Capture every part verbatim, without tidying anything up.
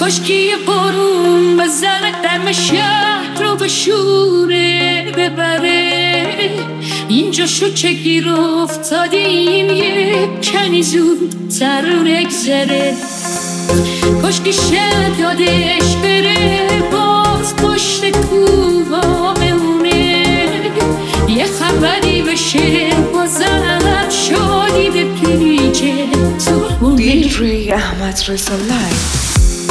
کاشکی یه بارون بزنه دم شهر رو به شوره ببره. اینجا شو چه گیر افتادیم یه کنی زودتر نگذره. کاشکی شب یادش بره باز پشت کوها بمونه. یه خبری بشه بازم شادی به پیچه تو خونه. دی احمد رضا لایو.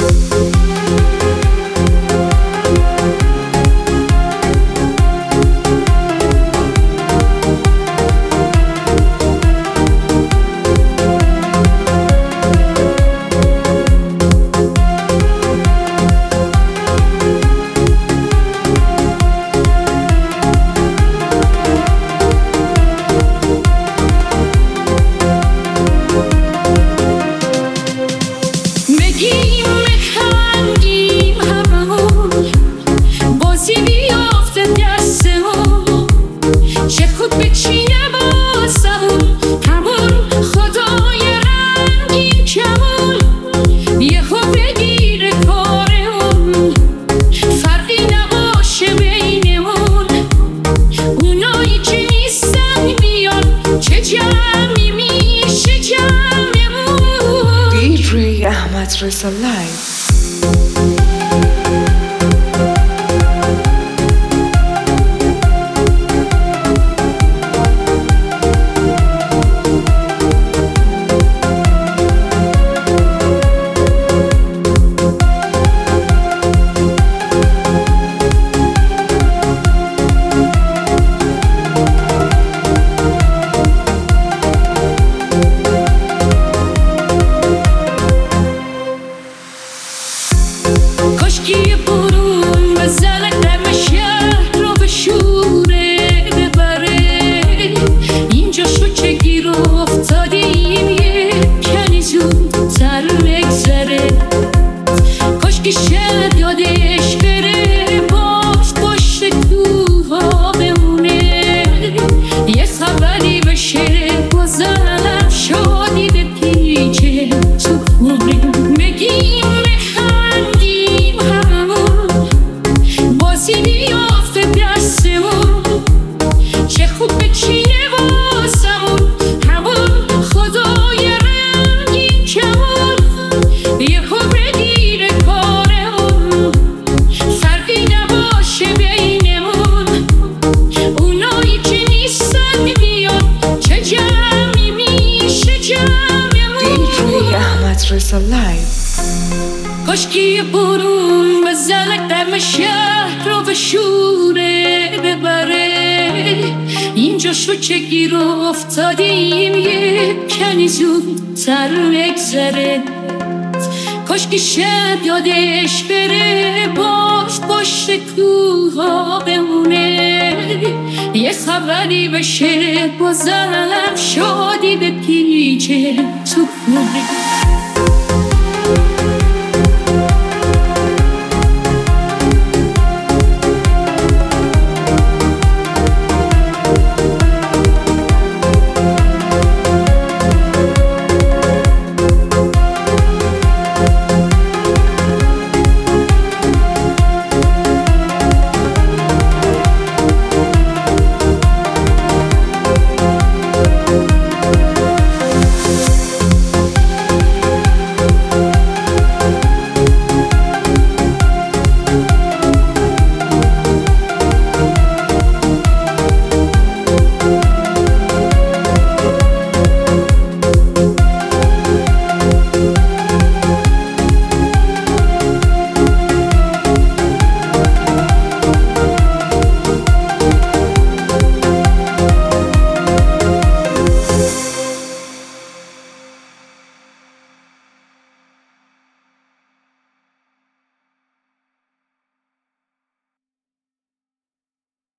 احمد رضا لایو. کاشکی یه بارون بزنه دم شهر رو به شوره ببره. اینجا شو چه گیر افتادیم یه کنی زودتر نگذره. کاشکی شب یادش بره باز پشت کوها بمونه. یه خبری بشه بازم شادی به پیچه تو خونه. بگیم رضا لایو. کاشکی یه بارون بزنه دم شهر رو به شوره ببره. اینجا شو چه گیر افتادیم یه کنی زودتر نگذره. کاشکی شب یادش بره باز پشت کوها بمونه. یه خبری بشه بازم شادی به پیچه تو خونه.